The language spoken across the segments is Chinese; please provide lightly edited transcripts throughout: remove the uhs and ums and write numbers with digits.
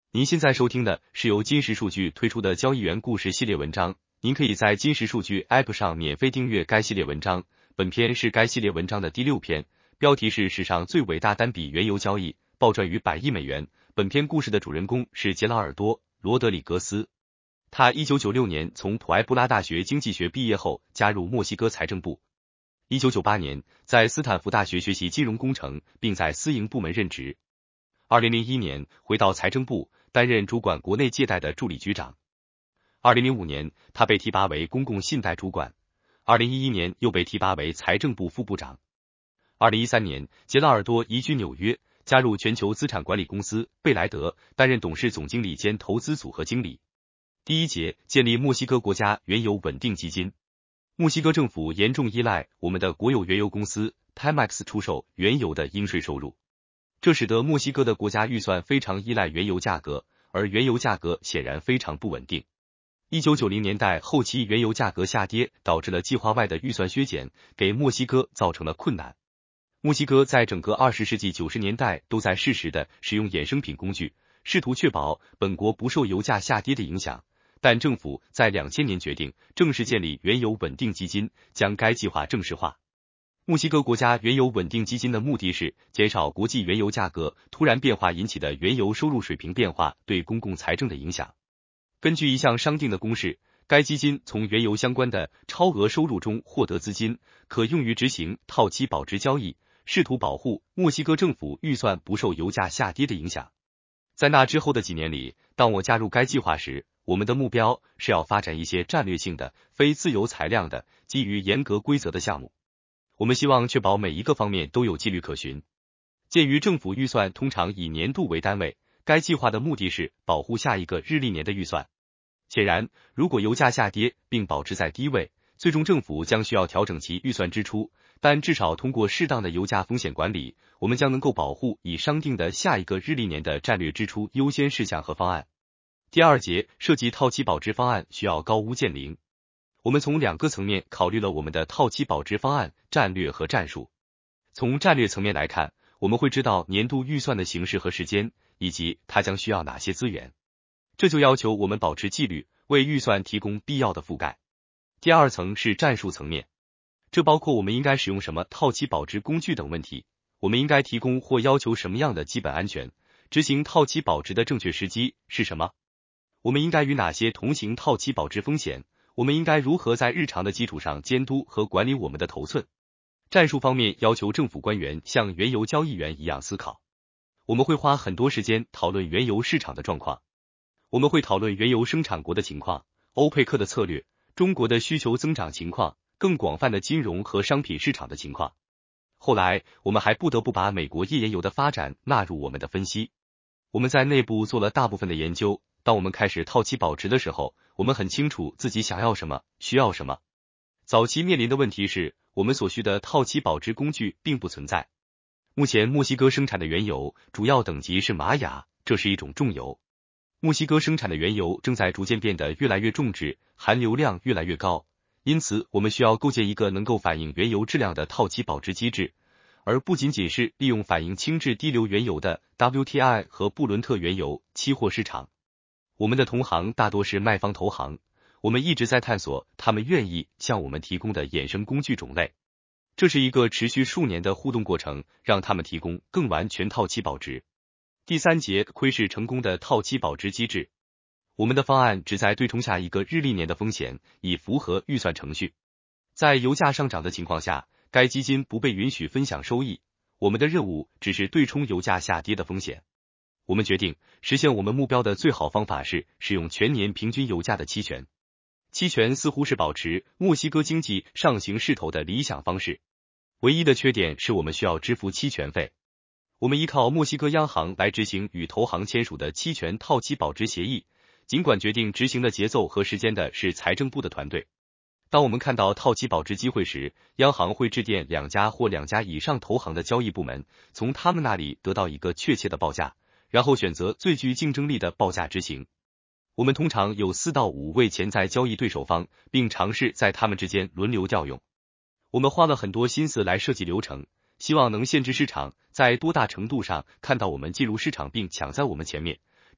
您现在收听的是由金石数据推出的交易员故事系列文章，您可以在金石数据 App 上免费订阅该系列文章。本篇是该系列文章的第6篇，标题是史上最伟大单笔原油交易，暴赚逾100亿美元。本篇故事的主人公是杰拉尔多·罗德里格斯，他1996年从普埃布拉大学经济学毕业后加入墨西哥财政部。1998年在斯坦福大学学习金融工程，并在私营部门任职。2001年回到财政部，担任主管国内借贷的助理局长。2005年他被提拔为公共信贷主管，2011年又被提拔为财政部副部长。2013年杰拉尔多移居纽约，加入全球资产管理公司贝莱德，担任董事总经理兼投资组合经理。第一节，建立墨西哥国家原油稳定基金。墨西哥政府严重依赖我们的国有原油公司 Pemex 出售原油的应税收入，这使得墨西哥的国家预算非常依赖原油价格，而原油价格显然非常不稳定。1990年代后期原油价格下跌，导致了计划外的预算削减，给墨西哥造成了困难。墨西哥在整个20世纪90年代都在适时的使用衍生品工具，试图确保本国不受油价下跌的影响，但政府在2000年决定正式建立原油稳定基金，将该计划正式化。墨西哥国家原油稳定基金的目的是减少国际原油价格突然变化引起的原油收入水平变化对公共财政的影响。根据一项商定的公式，该基金从原油相关的超额收入中获得资金，可用于执行套期保值交易，试图保护墨西哥政府预算不受油价下跌的影响。在那之后的几年里，当我加入该计划时，我们的目标是要发展一些战略性的、非自由裁量的、基于严格规则的项目。我们希望确保每一个方面都有纪律可循。鉴于政府预算通常以年度为单位，该计划的目的是保护下一个日历年的预算。显然，如果油价下跌并保持在低位，最终政府将需要调整其预算支出，但至少通过适当的油价风险管理，我们将能够保护已商定的下一个日历年的战略支出优先事项和方案。第2节，涉及套期保值方案需要高屋建瓴。我们从2个层面考虑了我们的套期保值方案战略和战术。从战略层面来看，我们会知道年度预算的形式和时间，以及它将需要哪些资源。这就要求我们保持纪律，为预算提供必要的覆盖。第2层是战术层面，这包括我们应该使用什么套期保值工具等问题，我们应该提供或要求什么样的基本安全，执行套期保值的正确时机是什么，我们应该与哪些同行套期保值风险，我们应该如何在日常的基础上监督和管理我们的头寸。战术方面要求政府官员像原油交易员一样思考。我们会花很多时间讨论原油市场的状况，我们会讨论原油生产国的情况、欧佩克的策略、中国的需求增长情况、更广泛的金融和商品市场的情况。后来，我们还不得不把美国页岩油的发展纳入我们的分析。我们在内部做了大部分的研究，当我们开始套期保值的时候，我们很清楚自己想要什么，需要什么。早期面临的问题是，我们所需的套期保值工具并不存在。目前墨西哥生产的原油主要等级是玛雅，这是一种重油。墨西哥生产的原油正在逐渐变得越来越重质，含硫量越来越高，因此我们需要构建一个能够反映原油质量的套期保值机制，而不仅仅是利用反映轻质低硫原油的 WTI 和布伦特原油期货市场。我们的同行大多是卖方投行，我们一直在探索他们愿意向我们提供的衍生工具种类。这是一个持续数年的互动过程，让他们提供更完全套期保值。第3节，窥视成功的套期保值机制。我们的方案旨在对冲下一个日历年的风险，以符合预算程序。在油价上涨的情况下，该基金不被允许分享收益，我们的任务只是对冲油价下跌的风险。我们决定实现我们目标的最好方法是使用全年平均油价的期权。期权似乎是保持墨西哥经济上行势头的理想方式，唯一的缺点是我们需要支付期权费。我们依靠墨西哥央行来执行与投行签署的期权套期保值协议，尽管决定执行的节奏和时间的是财政部的团队。当我们看到套期保值机会时，央行会致电2家或2家以上投行的交易部门，从他们那里得到一个确切的报价，然后选择最具竞争力的报价执行。我们通常有4到5位潜在交易对手方，并尝试在他们之间轮流调用。我们花了很多心思来设计流程，希望能限制市场在多大程度上看到我们进入市场并抢在我们前面，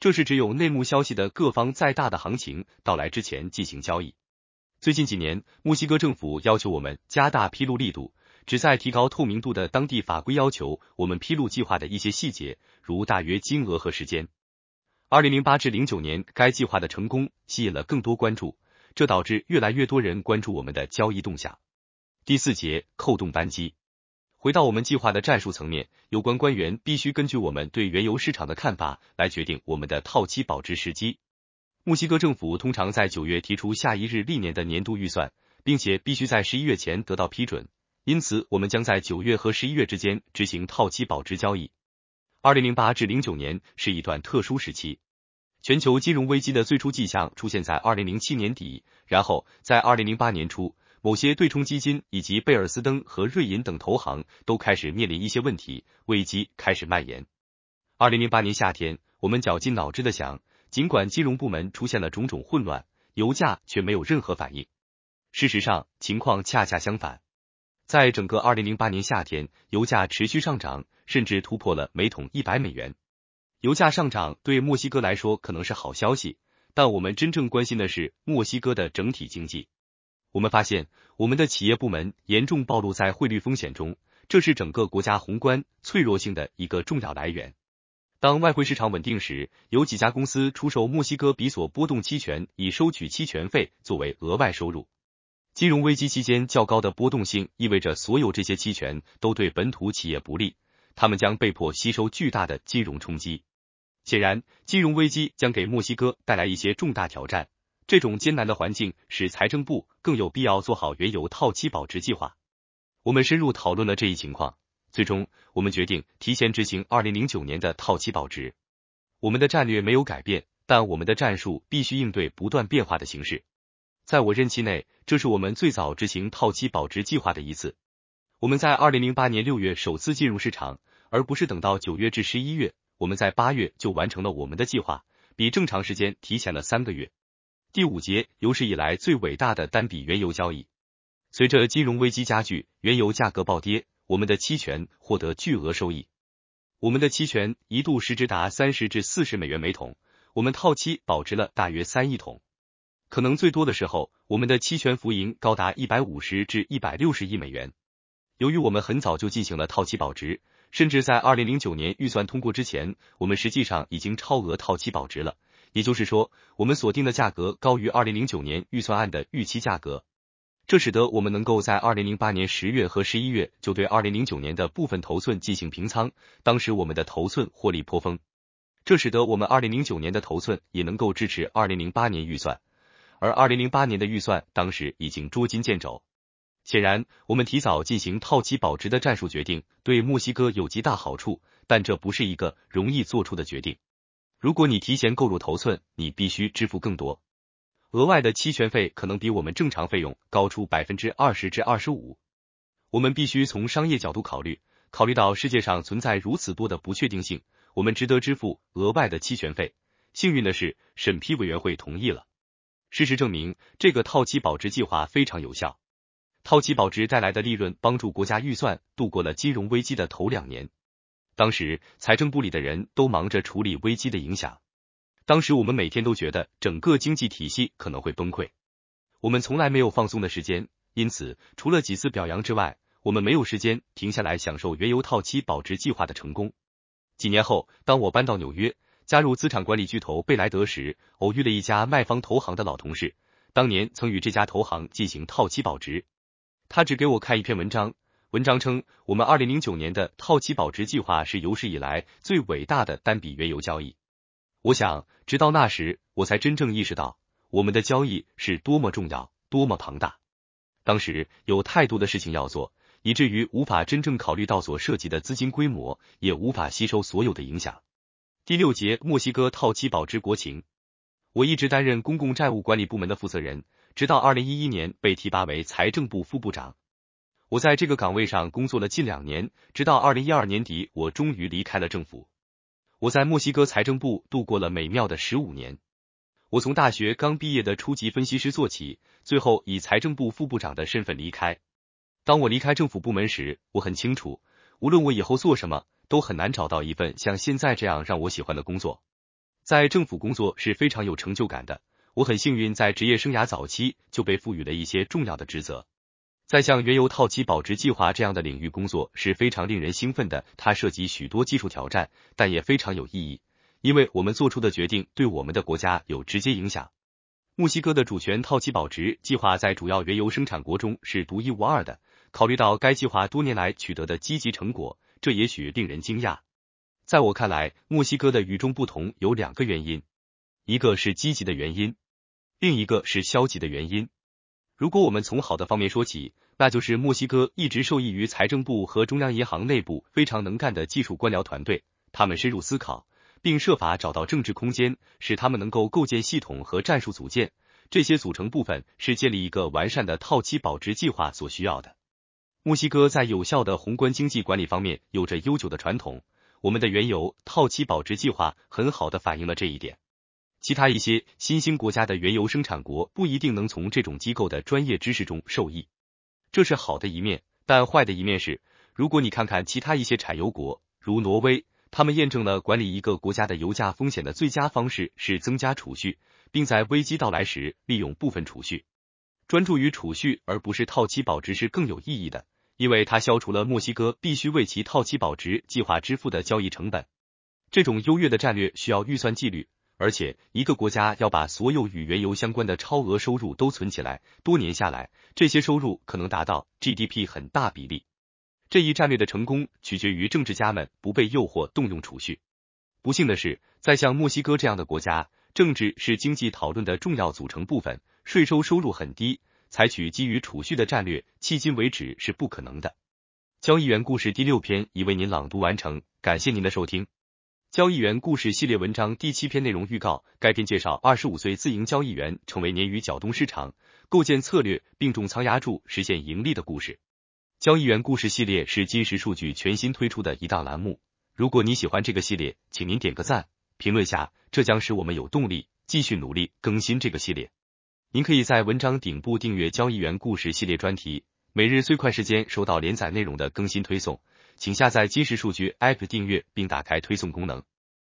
这是只有内幕消息的各方在大的行情到来之前进行交易。最近几年，墨西哥政府要求我们加大披露力度，旨在提高透明度的当地法规要求我们披露计划的一些细节，如大约金额和时间。2008至09年，该计划的成功吸引了更多关注，这导致越来越多人关注我们的交易动向。第4节，扣动扳机。回到我们计划的战术层面，有关官员必须根据我们对原油市场的看法来决定我们的套期保值时机。墨西哥政府通常在9月提出下一日历年的年度预算，并且必须在11月前得到批准，因此我们将在9月和11月之间执行套期保值交易。2008至09年是一段特殊时期，全球金融危机的最初迹象出现在2007年底，然后在2008年初，某些对冲基金以及贝尔斯登和瑞银等投行都开始面临一些问题，危机开始蔓延。2008年夏天，我们绞尽脑汁地想，尽管金融部门出现了种种混乱，油价却没有任何反应。事实上，情况恰恰相反。在整个2008年夏天，油价持续上涨，甚至突破了每桶100美元。油价上涨对墨西哥来说可能是好消息，但我们真正关心的是墨西哥的整体经济。我们发现，我们的企业部门严重暴露在汇率风险中，这是整个国家宏观脆弱性的一个重要来源。当外汇市场稳定时，有几家公司出售墨西哥比索波动期权，以收取期权费作为额外收入。金融危机期间较高的波动性意味着所有这些期权都对本土企业不利，他们将被迫吸收巨大的金融冲击。显然，金融危机将给墨西哥带来一些重大挑战，这种艰难的环境使财政部更有必要做好原油套期保值计划。我们深入讨论了这一情况，最终我们决定提前执行2009年的套期保值。我们的战略没有改变，但我们的战术必须应对不断变化的形势。在我任期内，这是我们最早执行套期保值计划的一次。我们在2008年6月首次进入市场，而不是等到9月至11月，我们在8月就完成了我们的计划，比正常时间提前了3个月。第5节，有史以来最伟大的单笔原油交易。随着金融危机加剧，原油价格暴跌，我们的期权获得巨额收益。我们的期权一度市值达30至40美元每桶，我们套期保值了大约3亿桶。可能最多的时候，我们的期权浮盈高达150至160亿美元。由于我们很早就进行了套期保值，甚至在2009年预算通过之前，我们实际上已经超额套期保值了，也就是说，我们锁定的价格高于2009年预算案的预期价格。这使得我们能够在2008年10月和11月就对2009年的部分头寸进行平仓，当时我们的头寸获利颇丰。这使得我们2009年的头寸也能够支持2008年预算，而2008年的预算当时已经捉襟见肘。显然，我们提早进行套期保值的战术决定对墨西哥有极大好处，但这不是一个容易做出的决定。如果你提前购入头寸，你必须支付更多。额外的期权费可能比我们正常费用高出20%至25%。我们必须从商业角度考虑到世界上存在如此多的不确定性，我们值得支付额外的期权费。幸运的是，审批委员会同意了。事实证明，这个套期保值计划非常有效。套期保值带来的利润帮助国家预算度过了金融危机的头2年。当时，财政部里的人都忙着处理危机的影响。当时我们每天都觉得整个经济体系可能会崩溃。我们从来没有放松的时间，因此，除了几次表扬之外，我们没有时间停下来享受原油套期保值计划的成功。几年后，当我搬到纽约，加入资产管理巨头贝莱德时，偶遇了一家卖方投行的老同事，当年曾与这家投行进行套期保值。他只给我看一篇文章，文章称我们2009年的套期保值计划是有史以来最伟大的单笔原油交易。我想，直到那时，我才真正意识到，我们的交易是多么重要，多么庞大。当时有太多的事情要做，以至于无法真正考虑到所涉及的资金规模，也无法吸收所有的影响。第6节，墨西哥套期保值国情。我一直担任公共债务管理部门的负责人，直到2011年被提拔为财政部副部长。我在这个岗位上工作了近2年，直到2012年底，我终于离开了政府。我在墨西哥财政部度过了美妙的15年。我从大学刚毕业的初级分析师做起，最后以财政部副部长的身份离开。当我离开政府部门时，我很清楚，无论我以后做什么，都很难找到一份像现在这样让我喜欢的工作。 在政府工作是非常有成就感的，我很幸运在职业生涯早期就被赋予了一些重要的职责。在像原油套期保值计划这样的领域工作是非常令人兴奋的，它涉及许多技术挑战，但也非常有意义，因为我们做出的决定对我们的国家有直接影响。墨西哥的主权套期保值计划在主要原油生产国中是独一无二的，考虑到该计划多年来取得的积极成果，这也许令人惊讶。在我看来，墨西哥的与众不同有2个原因，一个是积极的原因，另一个是消极的原因。如果我们从好的方面说起，那就是墨西哥一直受益于财政部和中央银行内部非常能干的技术官僚团队，他们深入思考，并设法找到政治空间，使他们能够构建系统和战术组件，这些组成部分是建立一个完善的套期保值计划所需要的。墨西哥在有效的宏观经济管理方面有着悠久的传统，我们的原油套期保值计划很好地反映了这一点。其他一些新兴国家的原油生产国不一定能从这种机构的专业知识中受益，这是好的一面，但坏的一面是，如果你看看其他一些产油国，如挪威，他们验证了管理一个国家的油价风险的最佳方式是增加储蓄，并在危机到来时利用部分储蓄。专注于储蓄而不是套期保值是更有意义的，因为它消除了墨西哥必须为其套期保值计划支付的交易成本。这种优越的战略需要预算纪律，而且一个国家要把所有与原油相关的超额收入都存起来，多年下来，这些收入可能达到 GDP 很大比例。这一战略的成功取决于政治家们不被诱惑动用储蓄。不幸的是，在像墨西哥这样的国家，政治是经济讨论的重要组成部分，税收入很低，采取基于储蓄的战略，迄今为止是不可能的。交易员故事第6篇已为您朗读完成，感谢您的收听。交易员故事系列文章第7篇内容预告，该篇介绍25岁自营交易员成为鲶鱼搅动市场，构建策略并重仓押注实现盈利的故事。交易员故事系列是金石数据全新推出的一档栏目，如果你喜欢这个系列，请您点个赞，评论下，这将使我们有动力继续努力更新这个系列。您可以在文章顶部订阅交易员故事系列专题，每日最快时间收到连载内容的更新推送，请下载金石数据 App 订阅并打开推送功能。